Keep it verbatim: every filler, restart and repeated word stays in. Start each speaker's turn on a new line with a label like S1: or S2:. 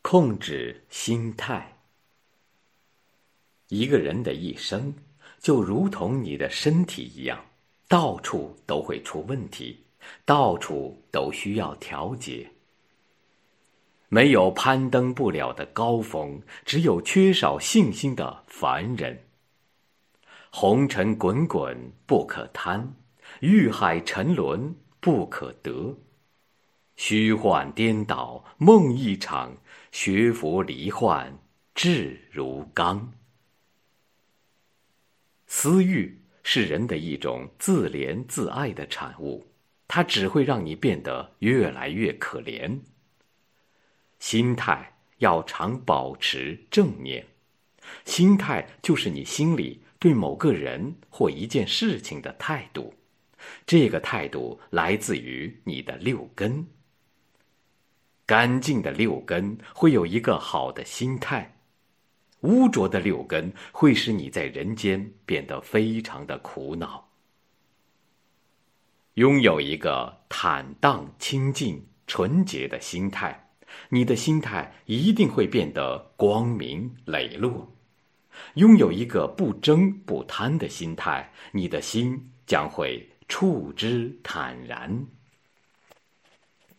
S1: 控制心态。一个人的一生，就如同你的身体一样，到处都会出问题，到处都需要调节。没有攀登不了的高峰，只有缺少信心的凡人。红尘滚滚不可贪，欲海沉沦不可得。虚幻颠倒梦一场，学佛离幻志如钢。私欲是人的一种自怜自爱的产物，它只会让你变得越来越可怜。心态要常保持正面，心态就是你心里对某个人或一件事情的态度，这个态度来自于你的六根。干净的六根会有一个好的心态，污浊的六根会使你在人间变得非常的苦恼。拥有一个坦荡清净纯洁的心态，你的心态一定会变得光明磊落。拥有一个不争不贪的心态，你的心将会处之坦然。